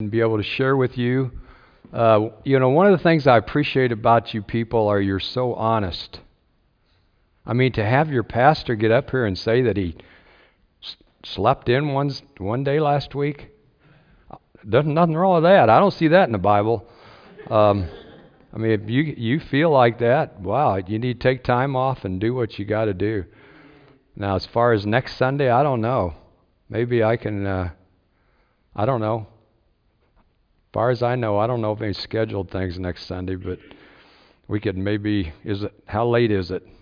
and be able to share with you. One of the things I appreciate about you people are you're so honest. I mean, to have your pastor get up here and say that he slept in one day last week, there's nothing wrong with that. I don't see that in the Bible. I mean, if you feel like that, wow, you need to take time off and do what you got to do. Now, as far as next Sunday, I don't know. Maybe I can, I don't know. As far as I know, I don't know of any scheduled things next Sunday, but we could maybe, how late is it?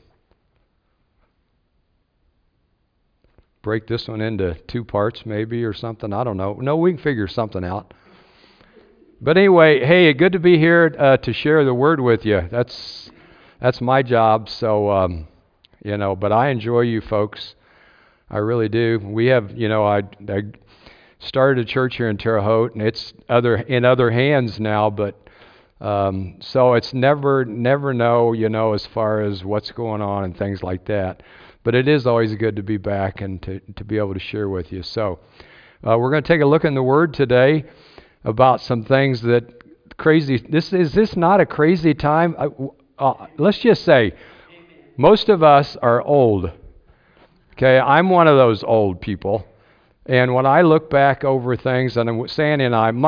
Break this one into 2 parts maybe or something. I don't know. No, we can figure something out. But anyway, hey, good to be here to share the word with you. That's my job. So, but I enjoy you folks. I really do. We have, I started a church here in Terre Haute, and it's in other hands now. But so it's never know, as far as what's going on and things like that. But it is always good to be back and to be able to share with you. So we're going to take a look in the Word today about some things that crazy. Is this not a crazy time? Let's just say, most of us are old. Okay, I'm one of those old people. And when I look back over things, and Sandy and I,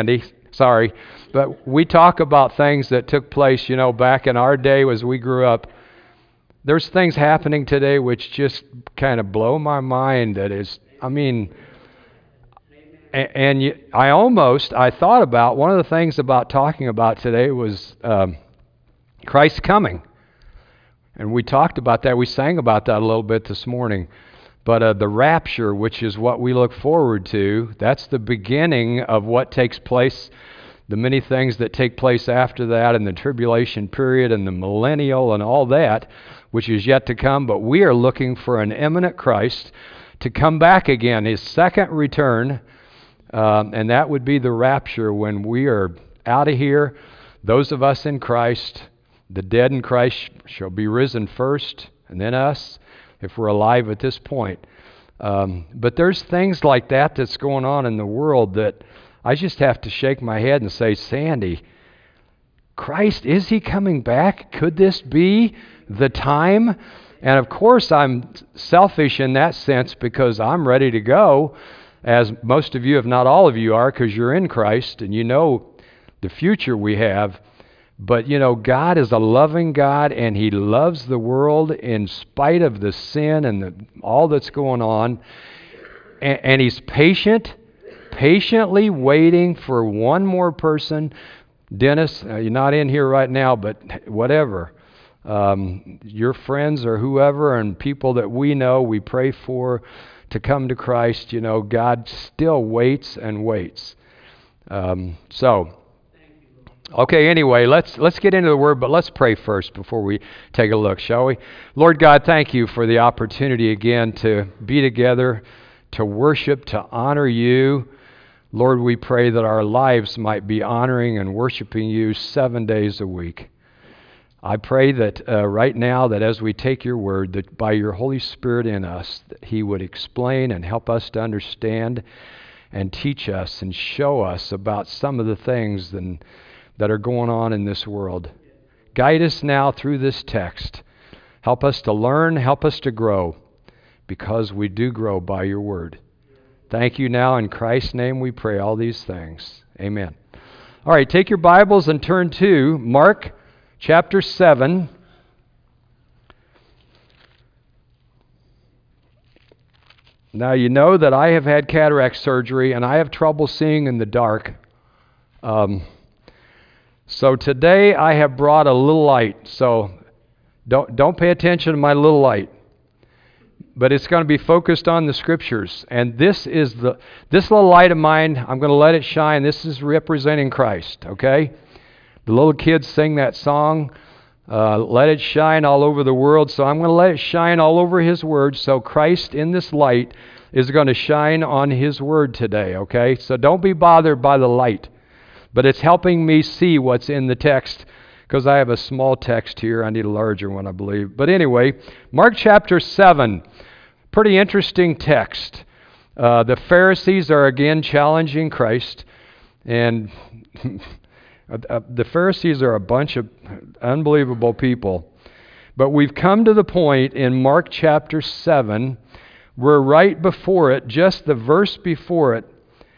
but we talk about things that took place, back in our day as we grew up. There's things happening today which just kind of blow my mind. That is, I mean, I thought about, one of the things about talking about today was Christ's coming. And we talked about that. We sang about that a little bit this morning. But the rapture, which is what we look forward to, that's the beginning of what takes place, the many things that take place after that, and the tribulation period and the millennial and all that, which is yet to come. But we are looking for an imminent Christ to come back again, his second return, and that would be the rapture, when we are out of here. Those of us in Christ, the dead in Christ shall be risen first, and then us, if we're alive at this point. But there's things like that that's going on in the world that I just have to shake my head and say, Sandy, Christ, is he coming back? Could this be the time? And of course I'm selfish in that sense, because I'm ready to go, as most of you, if not all of you, are, because you're in Christ and you know the future we have. But God is a loving God, and he loves the world in spite of the sin and all that's going on. And he's patiently waiting for one more person. Dennis, you're not in here right now, but whatever. Your friends or whoever, and people that we know, we pray for to come to Christ. God still waits and waits. Okay, anyway, let's get into the Word, but let's pray first before we take a look, shall we? Lord God, thank you for the opportunity again to be together, to worship, to honor you. Lord, we pray that our lives might be honoring and worshiping you 7 days a week. I pray that right now, that as we take your word, that by your Holy Spirit in us, that he would explain and help us to understand and teach us and show us about some of the things that are going on in this world. Guide us now through this text. Help us to learn, help us to grow, because we do grow by your word. Thank you now. In Christ's name we pray all these things. Amen. All right, take your Bibles and turn to Mark chapter 7. Now, you know that I have had cataract surgery, and I have trouble seeing in the dark. So today I have brought a little light. So don't pay attention to my little light. But it's going to be focused on the Scriptures. And this little light of mine, I'm going to let it shine. This is representing Christ, okay? The little kids sing that song, let it shine all over the world. So I'm going to let it shine all over his word. So Christ in this light is going to shine on his word today, okay? So don't be bothered by the light. But it's helping me see what's in the text, because I have a small text here. I need a larger one, I believe. But anyway, Mark chapter 7, pretty interesting text. The Pharisees are again challenging Christ. And the Pharisees are a bunch of unbelievable people. But we've come to the point in Mark chapter 7, where right before it, just the verse before it,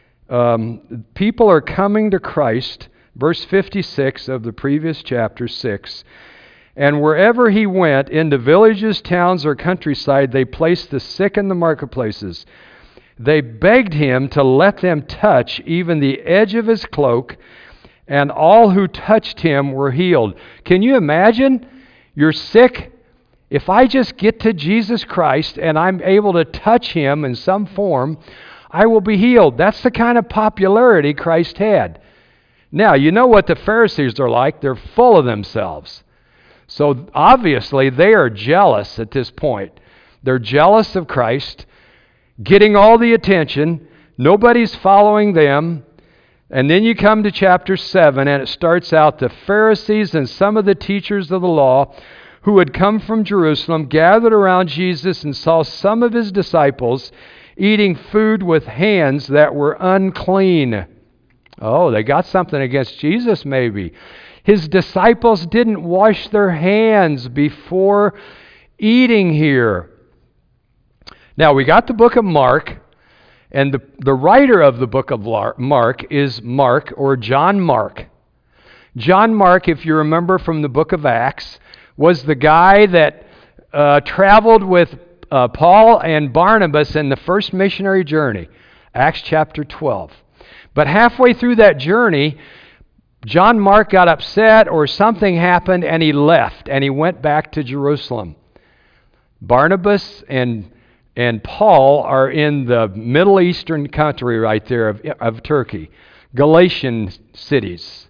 people are coming to Christ, verse 56 of the previous chapter 6. And wherever he went, into villages, towns, or countryside, they placed the sick in the marketplaces. They begged him to let them touch even the edge of his cloak, and all who touched him were healed. Can you imagine? You're sick. If I just get to Jesus Christ and I'm able to touch him in some form, I will be healed. That's the kind of popularity Christ had. Now, you know what the Pharisees are like. They're full of themselves. So obviously they are jealous at this point. They're jealous of Christ, getting all the attention. Nobody's following them. And then you come to chapter 7, and it starts out, the Pharisees and some of the teachers of the law who had come from Jerusalem gathered around Jesus and saw some of his disciples eating food with hands that were unclean. Oh, they got something against Jesus maybe. His disciples didn't wash their hands before eating here. Now, we got the book of Mark, and the writer of the book of Mark is Mark, or John Mark. John Mark, if you remember from the book of Acts, was the guy that traveled with Paul and Barnabas in the first missionary journey, Acts chapter 12. But halfway through that journey, John Mark got upset or something happened and he left and he went back to Jerusalem. Barnabas and Paul are in the Middle Eastern country right there of Turkey, Galatian cities.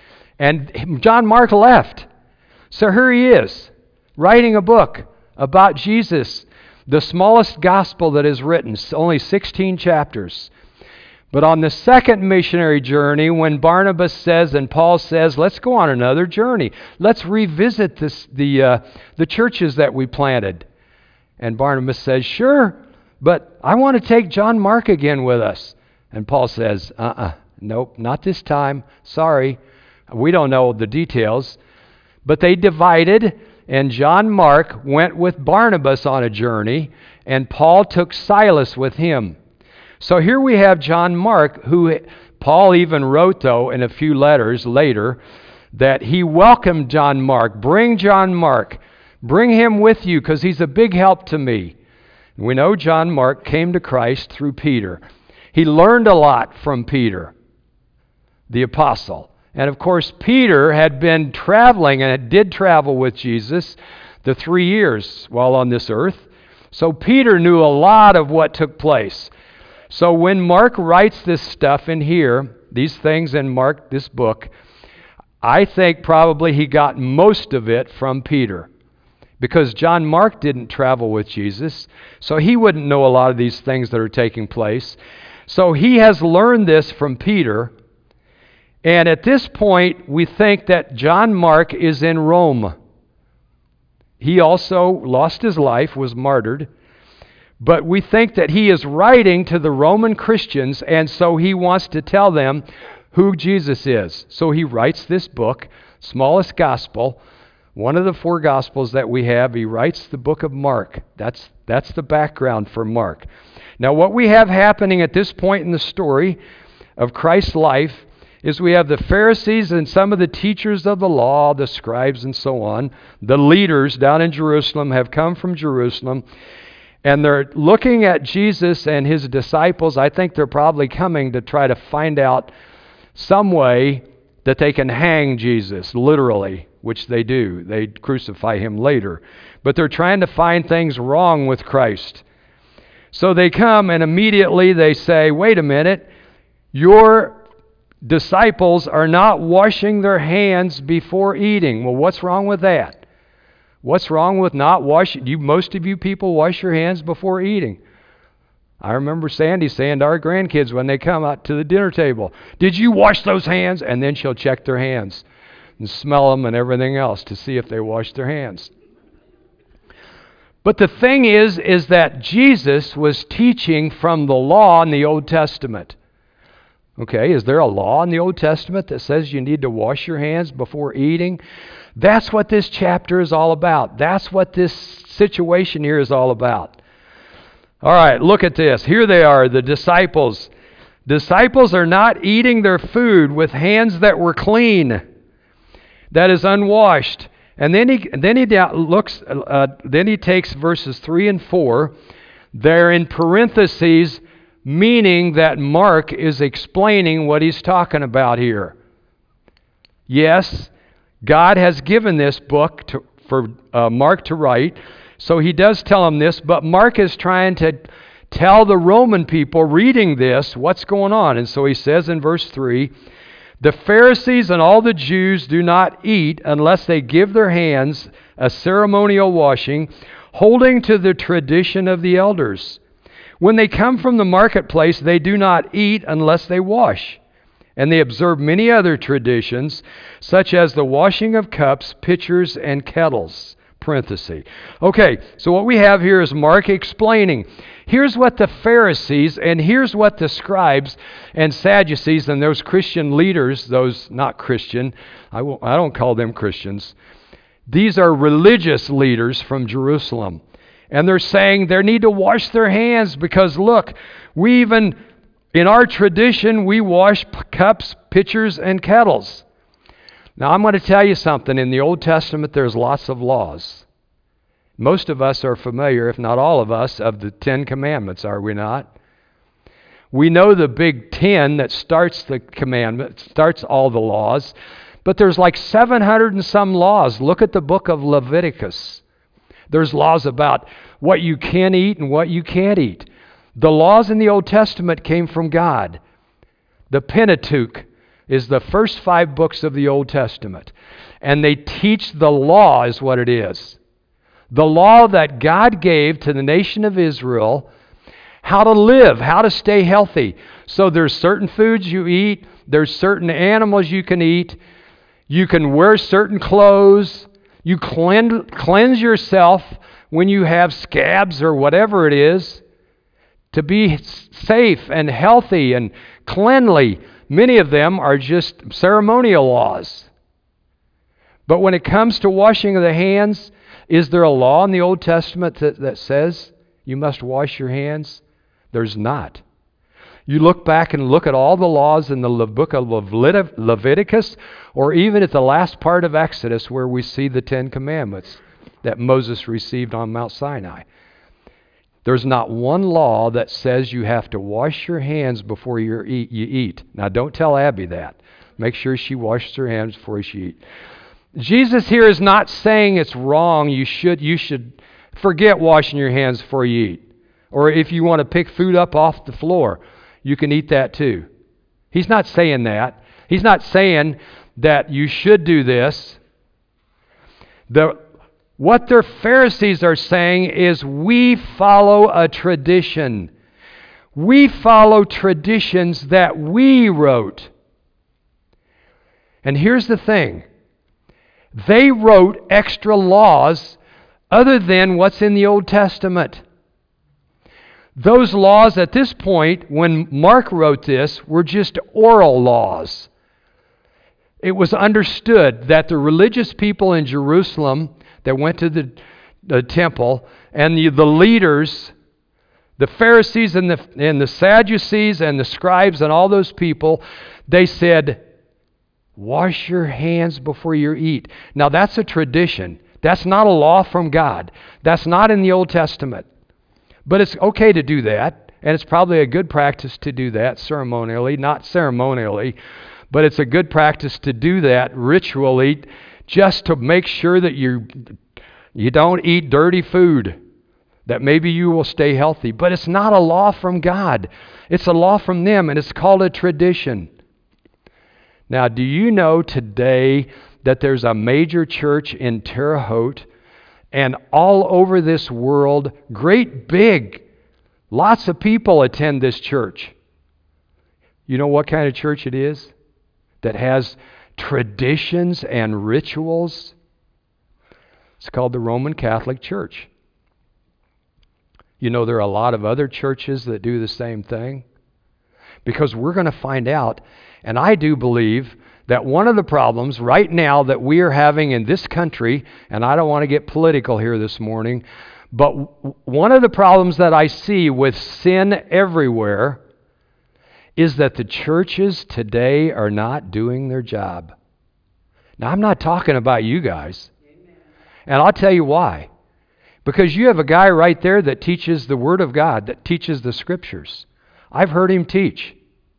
And John Mark left. So here he is, writing a book about Jesus, the smallest gospel that is written, only 16 chapters. But on the second missionary journey, when Barnabas says and Paul says, let's go on another journey. Let's revisit the churches that we planted. And Barnabas says, sure, but I want to take John Mark again with us. And Paul says, nope, not this time. Sorry, we don't know the details. But they divided, and John Mark went with Barnabas on a journey, and Paul took Silas with him. So here we have John Mark, who Paul even wrote, though, in a few letters later, that he welcomed John Mark. Bring John Mark. Bring him with you, because he's a big help to me. We know John Mark came to Christ through Peter. He learned a lot from Peter, the apostle. And of course, Peter had been traveling, and did travel with Jesus the 3 years while on this earth. So Peter knew a lot of what took place. So when Mark writes this stuff in here, these things in Mark, this book, I think probably he got most of it from Peter. Because John Mark didn't travel with Jesus, so he wouldn't know a lot of these things that are taking place. So he has learned this from Peter. And at this point, we think that John Mark is in Rome. He also lost his life, was martyred. But we think that he is writing to the Roman Christians, and so he wants to tell them who Jesus is. So he writes this book, smallest gospel, one of the 4 gospels that we have. He writes the book of Mark. That's the background for Mark. Now, what we have happening at this point in the story of Christ's life is we have the Pharisees and some of the teachers of the law, the scribes and so on, the leaders down in Jerusalem have come from Jerusalem. And they're looking at Jesus and his disciples. I think they're probably coming to try to find out some way that they can hang Jesus, literally, which they do. They crucify him later. But they're trying to find things wrong with Christ. So they come and immediately they say, wait a minute, your disciples are not washing their hands before eating. Well, what's wrong with that? What's wrong with not washing? Most of you people wash your hands before eating. I remember Sandy saying to our grandkids when they come out to the dinner table, did you wash those hands? And then she'll check their hands and smell them and everything else to see if they washed their hands. But the thing is that Jesus was teaching from the law in the Old Testament. Okay, is there a law in the Old Testament that says you need to wash your hands before eating? That's what this chapter is all about. That's what this situation here is all about. All right, look at this. Here they are, the disciples. Disciples are not eating their food with hands that were clean, that is unwashed. And then he takes verses 3 and 4. They're in parentheses, meaning that Mark is explaining what he's talking about here. Yes, God has given this book for Mark to write, so he does tell them this, but Mark is trying to tell the Roman people reading this what's going on. And so he says in verse 3, the Pharisees and all the Jews do not eat unless they give their hands a ceremonial washing, holding to the tradition of the elders. When they come from the marketplace, they do not eat unless they wash. And they observe many other traditions, such as the washing of cups, pitchers, and kettles. Parenthesis. Okay, so what we have here is Mark explaining. Here's what the Pharisees and here's what the scribes and Sadducees and those Christian leaders, those not Christian, I don't call them Christians. These are religious leaders from Jerusalem. And they're saying they need to wash their hands because, look, in our tradition, we wash cups, pitchers, and kettles. Now, I'm going to tell you something. In the Old Testament, there's lots of laws. Most of us are familiar, if not all of us, of the 10 Commandments, are we not? We know the big 10 that starts the commandment, starts all the laws, but there's like 700 and some laws. Look at the book of Leviticus. There's laws about what you can eat and what you can't eat. The laws in the Old Testament came from God. The Pentateuch is the first 5 books of the Old Testament. And they teach the law is what it is. The law that God gave to the nation of Israel, how to live, how to stay healthy. So there's certain foods you eat, there's certain animals you can eat, you can wear certain clothes, you cleanse yourself when you have scabs or whatever it is, to be safe and healthy and cleanly. Many of them are just ceremonial laws. But when it comes to washing of the hands, is there a law in the Old Testament that says you must wash your hands? There's not. You look back and look at all the laws in the book of Leviticus, or even at the last part of Exodus where we see the 10 Commandments that Moses received on Mount Sinai. There's not one law that says you have to wash your hands before you eat. Now, don't tell Abby that. Make sure she washes her hands before she eats. Jesus here is not saying it's wrong. You should forget washing your hands before you eat. Or if you want to pick food up off the floor, you can eat that too. He's not saying that. He's not saying that you should do this. What the Pharisees are saying is we follow a tradition. We follow traditions that we wrote. And here's the thing. They wrote extra laws other than what's in the Old Testament. Those laws at this point, when Mark wrote this, were just oral laws. It was understood that the religious people in Jerusalem that went to the temple and the leaders, the Pharisees and the Sadducees and the scribes and all those people, they said, wash your hands before you eat. Now that's a tradition. That's not a law from God. That's not in the Old Testament. But it's okay to do that, and it's probably a good practice to do that ceremonially, not ceremonially, but it's a good practice to do that ritually just to make sure that you don't eat dirty food, that maybe you will stay healthy. But it's not a law from God. It's a law from them, and it's called a tradition. Now, do you know today that there's a major church in Terre Haute and all over this world, great big, lots of people attend this church. You know what kind of church it is? That has traditions and rituals. It's called the Roman Catholic Church. You know there are a lot of other churches that do the same thing. Because we're going to find out, and I do believe that one of the problems right now that we are having in this country, and I don't want to get political here this morning, but one of the problems that I see with sin everywhere is that the churches today are not doing their job. Now, I'm not talking about you guys. And I'll tell you why. Because you have a guy right there that teaches the Word of God, that teaches the Scriptures. I've heard him teach.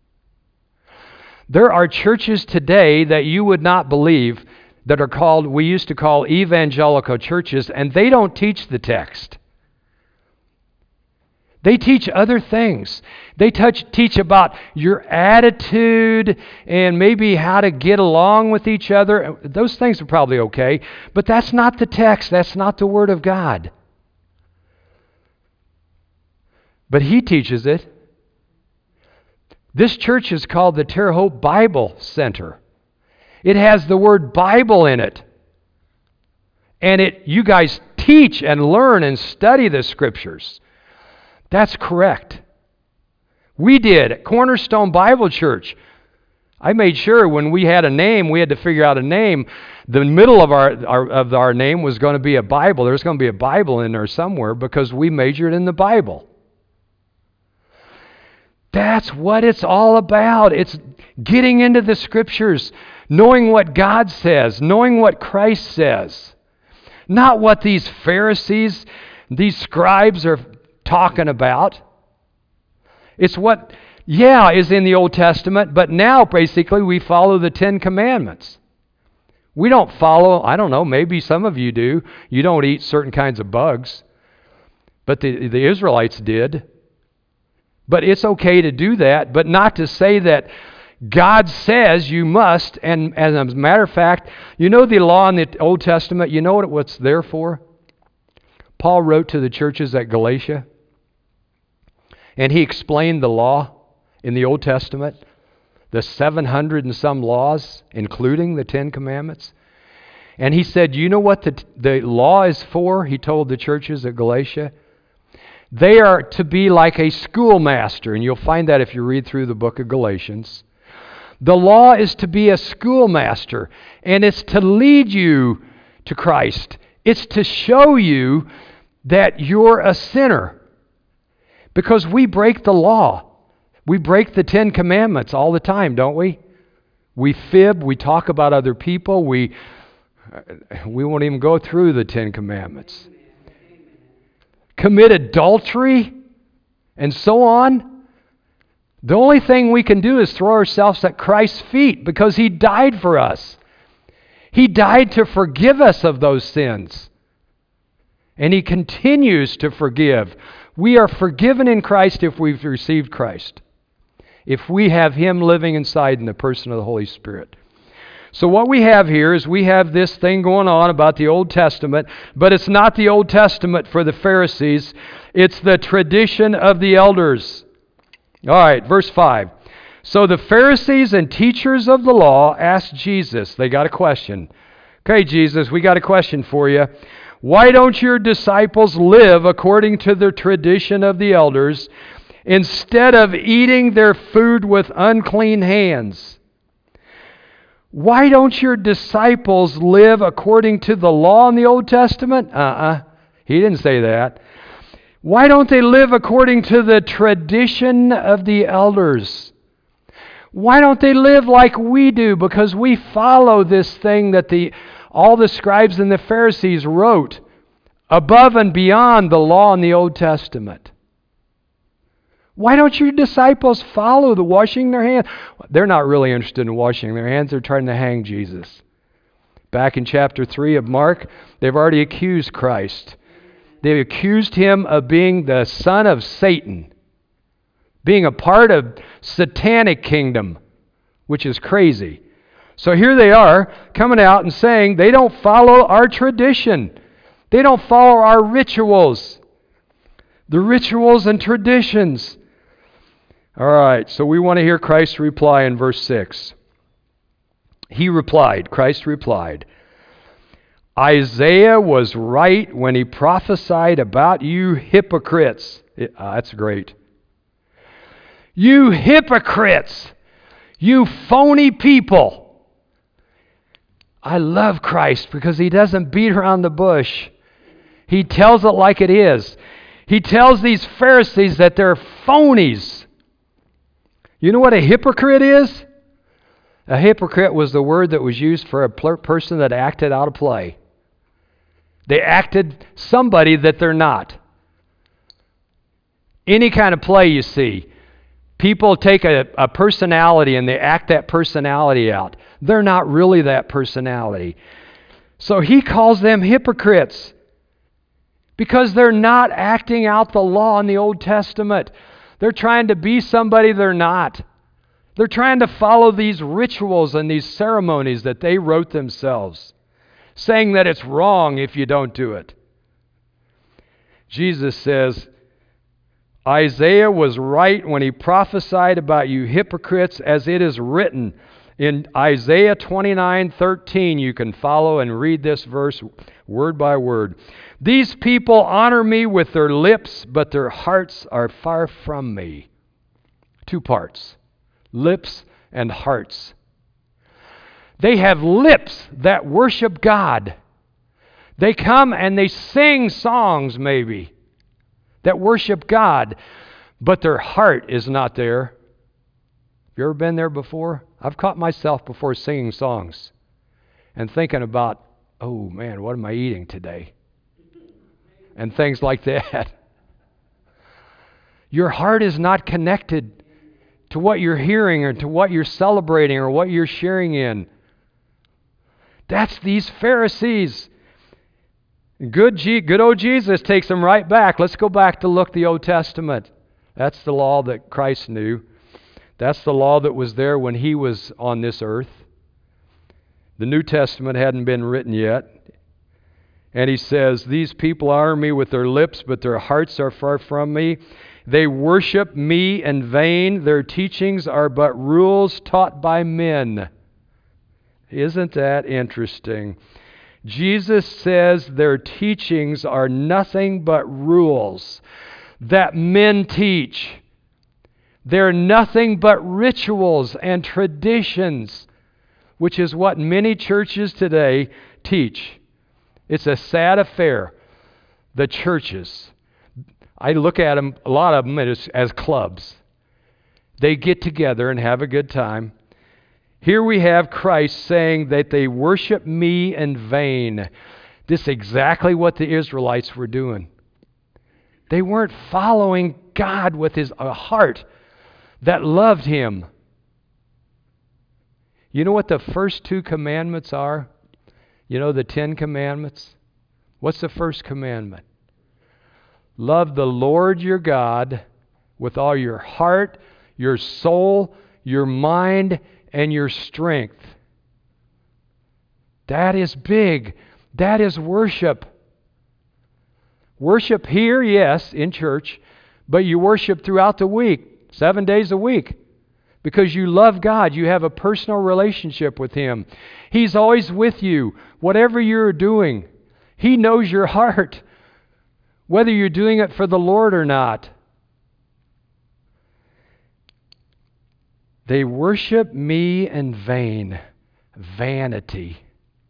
There are churches today that you would not believe that are called, we used to call evangelical churches, and they don't teach the text. They teach other things. They teach about your attitude and maybe how to get along with each other. Those things are probably okay, but that's not the text. That's not the Word of God. But he teaches it. This church is called the Terre Haute Bible Center. It has the word Bible in it. And you guys teach and learn and study the Scriptures. That's correct. We did at Cornerstone Bible Church. I made sure when we had a name, we had to figure out a name. The middle of our name was going to be a Bible. There's going to be a Bible in there somewhere because we majored in the Bible. That's what it's all about. It's getting into the Scriptures, knowing what God says, knowing what Christ says. Not what these Pharisees, these scribes are talking about. It's what, is in the Old Testament, but now basically we follow the Ten Commandments. We don't follow, I don't know, maybe some of you do. You don't eat certain kinds of bugs, but the Israelites did. But it's okay to do that, but not to say that God says you must. And as a matter of fact, you know the law in the Old Testament, you know what's there for? Paul wrote to the churches at Galatia, and he explained the law in the Old Testament, the 700 and some laws, including the 10 Commandments. And he said, you know what the law is for? He told the churches at Galatia. They are to be like a schoolmaster, and you'll find that if you read through the book of Galatians. The law is to be a schoolmaster, and it's to lead you to Christ. It's to show you that you're a sinner. Because we break the law. We break the 10 Commandments all the time, don't we? We fib, we talk about other people, we won't even go through the 10 Commandments. Commit adultery, and so on. The only thing we can do is throw ourselves at Christ's feet because He died for us. He died to forgive us of those sins. And He continues to forgive. We are forgiven in Christ if we've received Christ. If we have Him living inside in the person of the Holy Spirit. So what we have here is we have this thing going on about the Old Testament, but it's not the Old Testament for the Pharisees. It's the tradition of the elders. All right, verse 5. So the Pharisees and teachers of the law asked Jesus. They got a question. Okay, Jesus, we got a question for you. Why don't your disciples live according to the tradition of the elders instead of eating their food with unclean hands? Why don't your disciples live according to the law in the Old Testament? He didn't say that. Why don't they live according to the tradition of the elders? Why don't they live like we do? Because we follow this thing that all the scribes and the Pharisees wrote above and beyond the law in the Old Testament. Why don't your disciples follow the washing their hands? They're not really interested in washing their hands. They're trying to hang Jesus. Back in chapter 3 of Mark, they've already accused Christ. They've accused Him of being the son of Satan, being a part of satanic kingdom, which is crazy. So here they are coming out and saying they don't follow our tradition. They don't follow our rituals. The rituals and traditions. All right, so we want to hear Christ's reply in verse 6. Christ replied, Isaiah was right when he prophesied about you hypocrites. That's great. You hypocrites! You phony people! I love Christ because He doesn't beat around the bush. He tells it like it is. He tells these Pharisees that they're phonies. You know what a hypocrite is? A hypocrite was the word that was used for a person that acted out of play. They acted somebody that they're not. Any kind of play you see, people take a personality and they act that personality out. They're not really that personality. So He calls them hypocrites because they're not acting out the law in the Old Testament. They're trying to be somebody they're not. They're trying to follow these rituals and these ceremonies that they wrote themselves, saying that it's wrong if you don't do it. Jesus says, Isaiah was right when he prophesied about you hypocrites, as it is written in Isaiah 29:13. You can follow and read this verse word by word. These people honor me with their lips, but their hearts are far from me. Two parts. Lips and hearts. They have lips that worship God. They come and they sing songs maybe that worship God, but their heart is not there. Have you ever been there before? I've caught myself before singing songs and thinking about, oh man, what am I eating today? And things like that. Your heart is not connected to what you're hearing or to what you're celebrating or what you're sharing in. That's these Pharisees. Good old Jesus takes them right back. Let's go back to look the Old Testament. That's the law that Christ knew. That's the law that was there when He was on this earth. The New Testament hadn't been written yet. And He says, these people honor me with their lips, but their hearts are far from me. They worship me in vain. Their teachings are but rules taught by men. Isn't that interesting? Jesus says their teachings are nothing but rules that men teach. They're nothing but rituals and traditions, which is what many churches today teach. It's a sad affair. The churches, I look at them, a lot of them, as clubs. They get together and have a good time. Here we have Christ saying that they worship me in vain. This is exactly what the Israelites were doing. They weren't following God with a heart that loved Him. You know what the first two commandments are? You know the 10 commandments? What's the first commandment? Love the Lord your God with all your heart, your soul, your mind, and your strength. That is big. That is worship. Worship here, yes, in church, but you worship throughout the week, 7 days a week, because you love God. You have a personal relationship with Him. He's always with you, whatever you're doing. He knows your heart, whether you're doing it for the Lord or not. They worship me in vain. Vanity.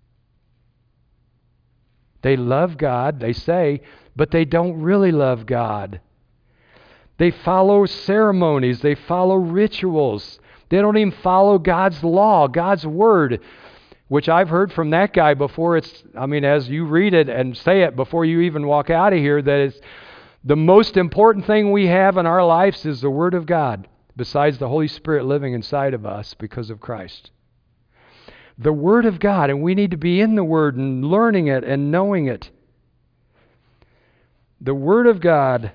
They love God, they say, but they don't really love God. They follow ceremonies. They follow rituals. They don't even follow God's law, God's word, which I've heard from that guy before. As you read it and say it before you even walk out of here, that it's the most important thing we have in our lives is the Word of God, besides the Holy Spirit living inside of us because of Christ. The Word of God, and we need to be in the Word and learning it and knowing it. The Word of God.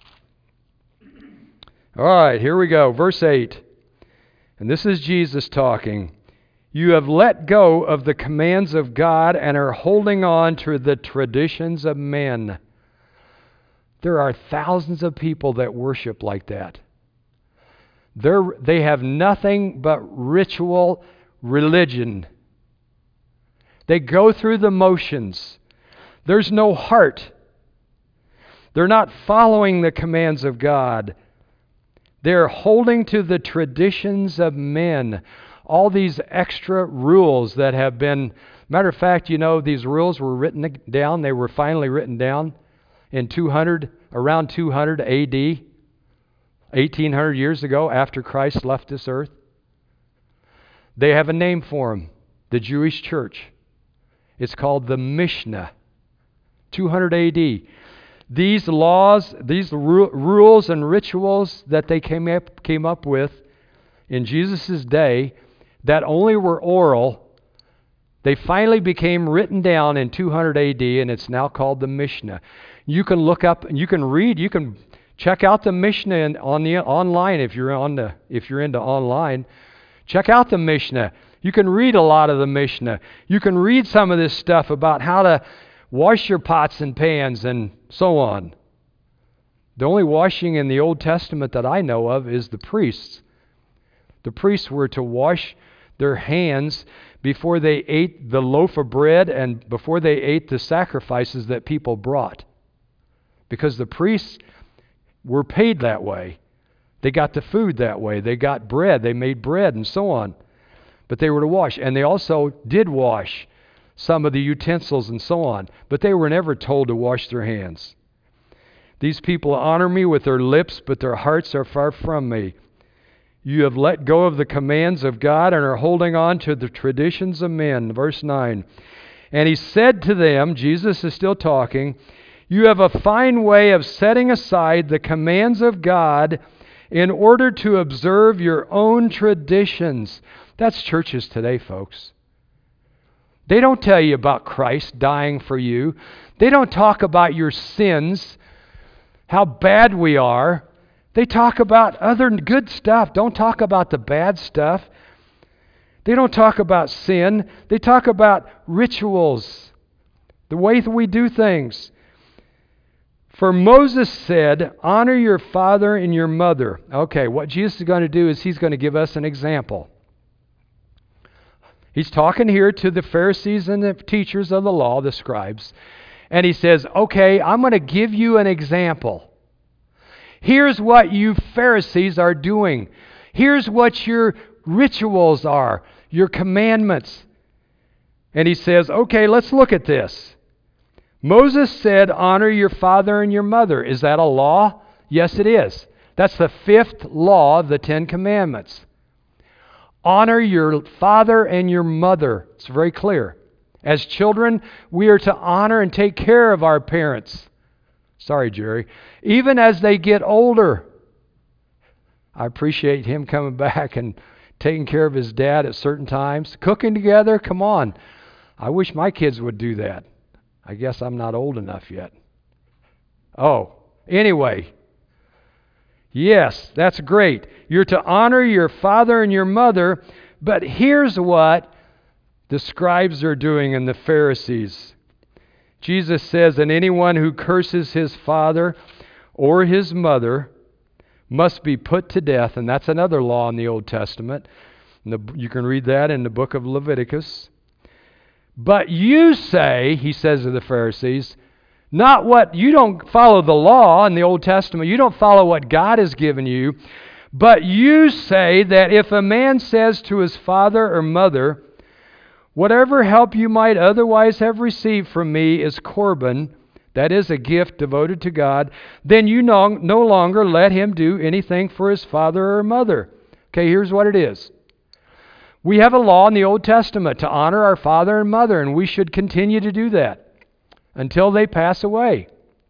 All right, here we go. Verse 8. And this is Jesus talking. You have let go of the commands of God and are holding on to the traditions of men. There are thousands of people that worship like that. They have nothing but ritual religion. They go through the motions. There's no heart. They're not following the commands of God. They're holding to the traditions of men. All these extra rules that have been, matter of fact, these rules were written down. They were finally written down in around 200 AD, 1800 years ago after Christ left this earth. They have a name for them, the Jewish church. It's called the Mishnah, 200 AD. These laws, these rules and rituals that they came up with in Jesus' day that only were oral, they finally became written down in 200 AD, and it's now called the Mishnah. You can look up, you can read, you can check out the Mishnah online if you're into online. Check out the Mishnah. You can read a lot of the Mishnah. You can read some of this stuff about how to wash your pots and pans and so on. The only washing in the Old Testament that I know of is the priests. The priests were to wash their hands before they ate the loaf of bread and before they ate the sacrifices that people brought. Because the priests were paid that way. They got the food that way. They got bread. They made bread and so on. But they were to wash. And they also did wash some of the utensils and so on. But they were never told to wash their hands. These people honor me with their lips, but their hearts are far from me. You have let go of the commands of God and are holding on to the traditions of men. Verse 9. And he said to them, Jesus is still talking, you have a fine way of setting aside the commands of God in order to observe your own traditions. That's churches today, folks. They don't tell you about Christ dying for you. They don't talk about your sins, how bad we are. They talk about other good stuff. Don't talk about the bad stuff. They don't talk about sin. They talk about rituals, the way that we do things. For Moses said, honor your father and your mother. Okay, what Jesus is going to do is he's going to give us an example. He's talking here to the Pharisees and the teachers of the law, the scribes. And he says, okay, I'm going to give you an example. Here's what you Pharisees are doing. Here's what your rituals are, your commandments. And he says, okay, let's look at this. Moses said, honor your father and your mother. Is that a law? Yes, it is. That's the 5th law of the 10 Commandments. Honor your father and your mother. It's very clear. As children, we are to honor and take care of our parents. Sorry, Jerry. Even as they get older. I appreciate him coming back and taking care of his dad at certain times. Cooking together, come on. I wish my kids would do that. I guess I'm not old enough yet. Oh, anyway. Yes, that's great. You're to honor your father and your mother, but here's what the scribes are doing and the Pharisees. Jesus says, and anyone who curses his father or his mother must be put to death. And that's another law in the Old Testament. You can read that in the book of Leviticus. But you say, he says to the Pharisees, you don't follow the law in the Old Testament. You don't follow what God has given you. But you say that if a man says to his father or mother, whatever help you might otherwise have received from me is Corban, that is a gift devoted to God, then you no longer let him do anything for his father or mother. Okay, here's what it is. We have a law in the Old Testament to honor our father and mother, and we should continue to do that until they pass away.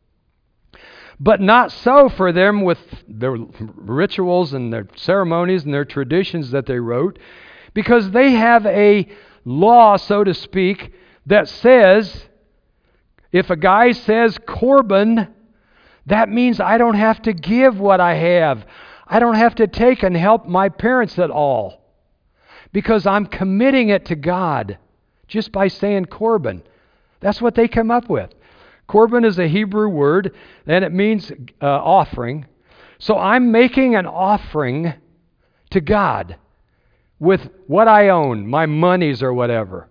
But not so for them with their rituals and their ceremonies and their traditions that they wrote, because they have a law, so to speak, that says if a guy says Corban, that means I don't have to give what I have. I don't have to take and help my parents at all, because I'm committing it to God just by saying Corban. That's what they come up with. Corban is a Hebrew word, and it means offering. So I'm making an offering to God with what I own, my monies or whatever.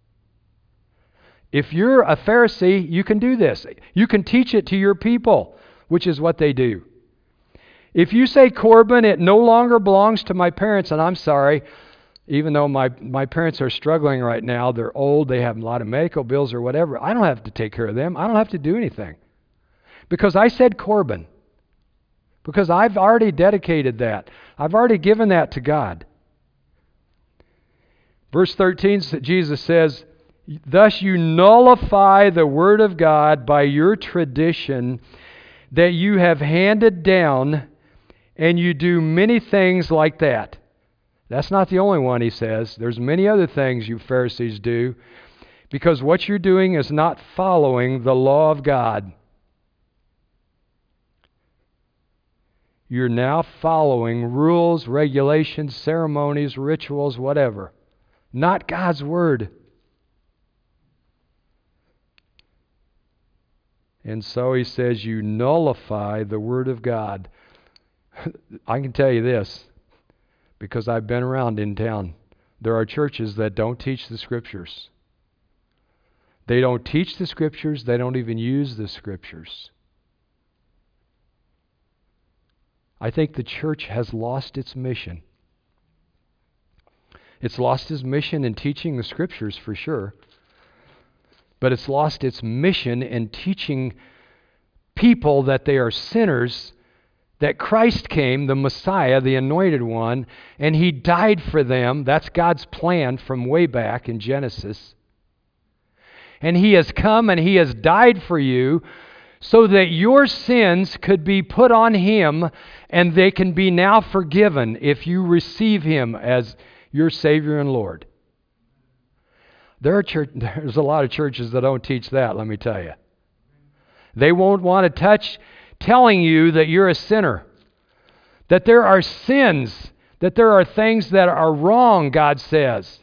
If you're a Pharisee, you can do this. You can teach it to your people, which is what they do. If you say, Corban, it no longer belongs to my parents, and I'm sorry, even though my parents are struggling right now, they're old, they have a lot of medical bills or whatever, I don't have to take care of them. I don't have to do anything. Because I said Corban. Because I've already dedicated that. I've already given that to God. Verse 13, Jesus says, thus you nullify the word of God by your tradition that you have handed down, and you do many things like that. That's not the only one, he says. There's many other things you Pharisees do, because what you're doing is not following the law of God. You're now following rules, regulations, ceremonies, rituals, whatever. Not God's word. And so he says, you nullify the word of God. I can tell you this, because I've been around in town. There are churches that don't teach the Scriptures. They don't teach the Scriptures. They don't even use the Scriptures. I think the church has lost its mission. It's lost its mission in teaching the Scriptures for sure. But it's lost its mission in teaching people that they are sinners, that Christ came, the Messiah, the Anointed One, and He died for them. That's God's plan from way back in Genesis. And He has come and He has died for you so that your sins could be put on Him and they can be now forgiven if you receive Him as your Savior and Lord. There's a lot of churches that don't teach that, let me tell you. They won't want to touch telling you that you're a sinner, that there are sins, that there are things that are wrong, God says.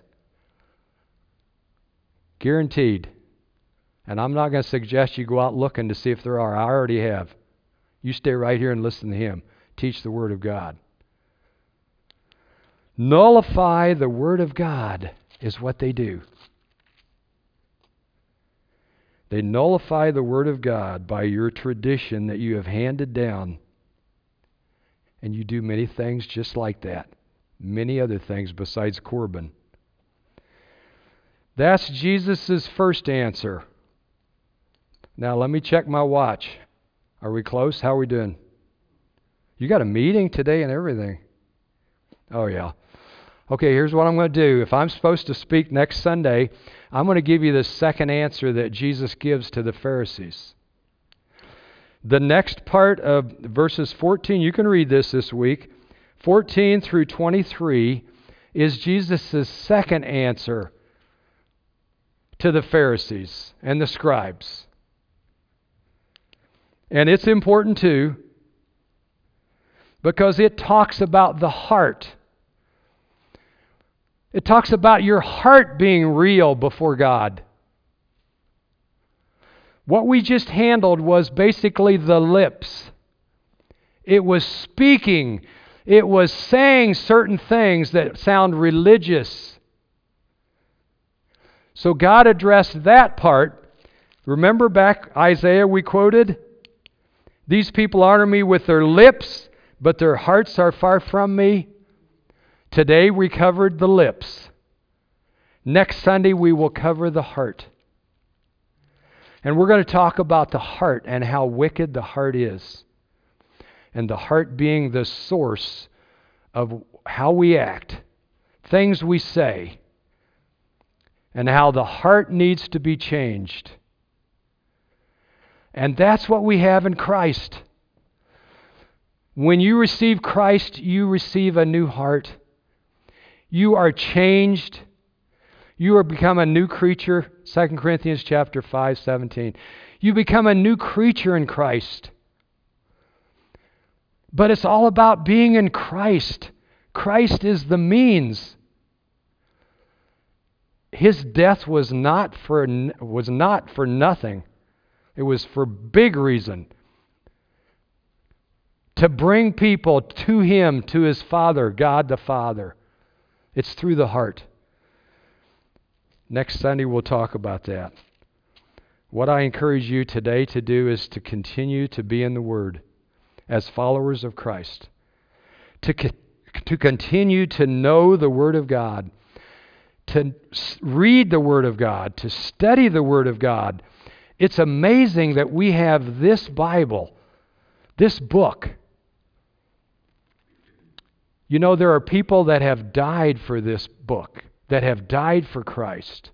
Guaranteed. And I'm not going to suggest you go out looking to see if there are. I already have. You stay right here and listen to Him. Teach the Word of God. Nullify the Word of God is what they do. They nullify the Word of God by your tradition that you have handed down. And you do many things just like that. Many other things besides Corban. That's Jesus' first answer. Now let me check my watch. Are we close? How are we doing? You got a meeting today and everything. Oh yeah. Okay, here's what I'm going to do. If I'm supposed to speak next Sunday, I'm going to give you the second answer that Jesus gives to the Pharisees. The next part of verses 14, you can read this week, 14 through 23, is Jesus' second answer to the Pharisees and the scribes. And it's important too, because it talks about the heart. It talks about your heart being real before God. What we just handled was basically the lips. It was speaking. It was saying certain things that sound religious. So God addressed that part. Remember back Isaiah we quoted? These people honor me with their lips, but their hearts are far from me. Today we covered the lips. Next Sunday we will cover the heart. And we're going to talk about the heart and how wicked the heart is. And the heart being the source of how we act, things we say, and how the heart needs to be changed. And that's what we have in Christ. When you receive Christ, you receive a new heart. You are changed. You are become a new creature. 2 Corinthians chapter 5:17. You become a new creature in Christ. But it's all about being in Christ. Christ is the means. His death was not for nothing. It was for big reason. To bring people to Him, to His Father, God the Father. It's through the heart. Next Sunday we'll talk about that. What I encourage you today to do is to continue to be in the Word as followers of Christ. to continue to know the Word of God, to read the Word of God, to study the Word of God. It's amazing that we have this Bible, this book. You know, there are people that have died for this book, that have died for Christ.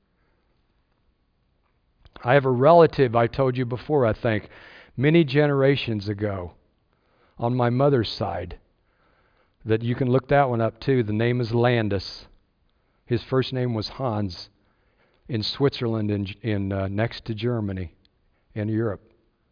I have a relative, I told you before, I think, many generations ago, on my mother's side, that you can look that one up too. The name is Landis. His first name was Hans, in Switzerland, in next to Germany, in Europe.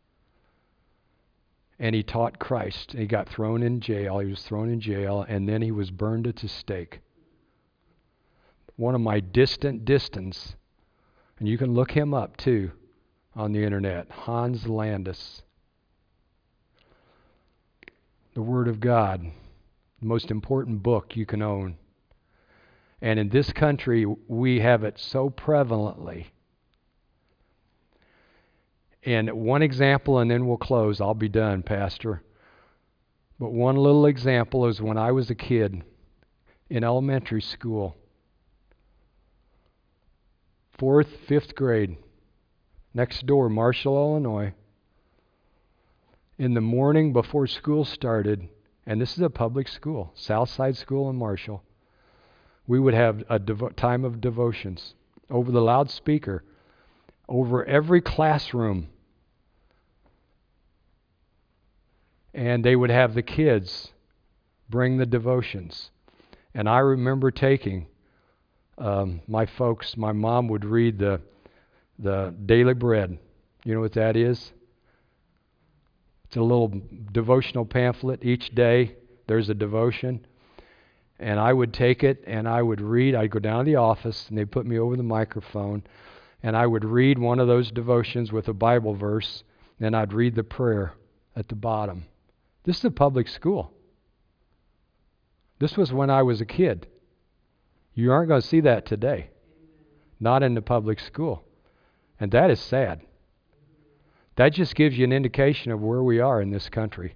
And he taught Christ. He got thrown in jail. He was thrown in jail, and then he was burned at the stake. One of my distants, and you can look him up too on the internet, Hans Landis. The Word of God, the most important book you can own. And in this country, we have it so prevalently. And one example, and then we'll close. I'll be done, Pastor. But one little example is when I was a kid in elementary school, 4th, 5th grade, next door, Marshall, Illinois. In the morning before school started, and this is a public school, Southside School in Marshall, we would have a time of devotions over the loudspeaker, over every classroom. And they would have the kids bring the devotions. And I remember taking my mom would read the Daily Bread. You know what that is? It's a little devotional pamphlet. Each day there's a devotion. And I would take it and I would read. I'd go down to the office and they'd put me over the microphone. And I would read one of those devotions with a Bible verse. Then I'd read the prayer at the bottom. This is a public school. This was when I was a kid. You aren't going to see that today. Not in the public school. And that is sad. That just gives you an indication of where we are in this country.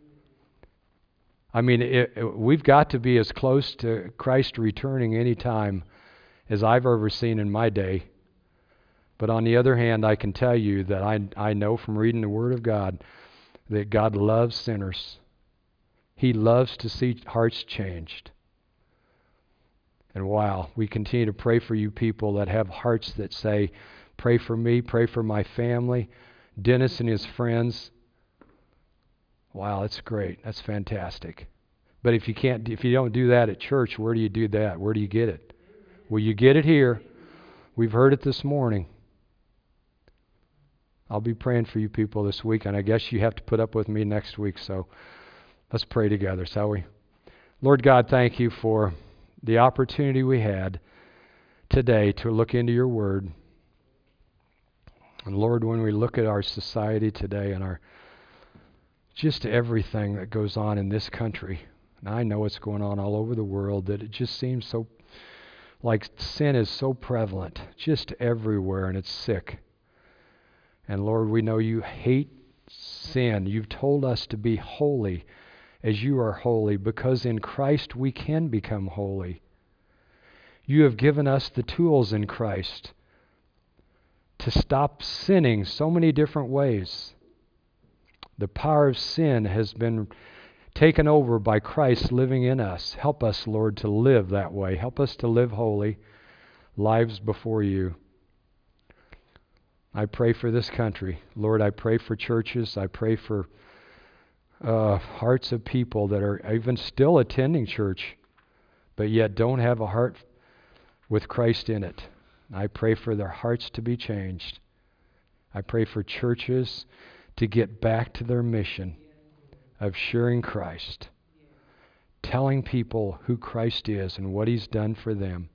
I mean, we've got to be as close to Christ returning any time as I've ever seen in my day. But on the other hand, I can tell you that I know from reading the Word of God that God loves sinners. He loves to see hearts changed. And wow, we continue to pray for you people that have hearts that say, pray for me, pray for my family, Dennis and his friends. Wow, that's great. That's fantastic. But if you don't do that at church, where do you do that? Where do you get it? Well, you get it here. We've heard it this morning. I'll be praying for you people this week, and I guess you have to put up with me next week, so let's pray together, shall we? Lord God, thank you for the opportunity we had today to look into your Word. And Lord, when we look at our society today and our just everything that goes on in this country, and I know what's going on all over the world, that it just seems so like sin is so prevalent, just everywhere, and it's sick. And Lord, we know you hate sin. You've told us to be holy as you are holy, because in Christ we can become holy. You have given us the tools in Christ to stop sinning so many different ways. The power of sin has been taken over by Christ living in us. Help us, Lord, to live that way. Help us to live holy lives before you. I pray for this country. Lord, I pray for churches. I pray for hearts of people that are even still attending church, but yet don't have a heart with Christ in it. I pray for their hearts to be changed. I pray for churches to get back to their mission of sharing Christ, telling people who Christ is and what He's done for them.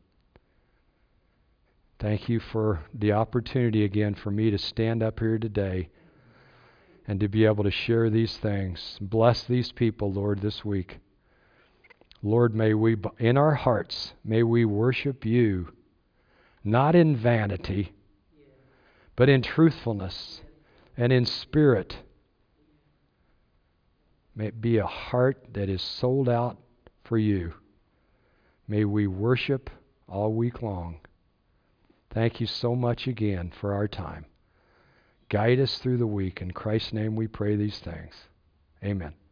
Thank you for the opportunity again for me to stand up here today and to be able to share these things. Bless these people, Lord, this week. Lord, may we, in our hearts, may we worship you, not in vanity, but in truthfulness and in spirit. May it be a heart that is sold out for you. May we worship all week long. Thank you so much again for our time. Guide us through the week. In Christ's name we pray these things. Amen.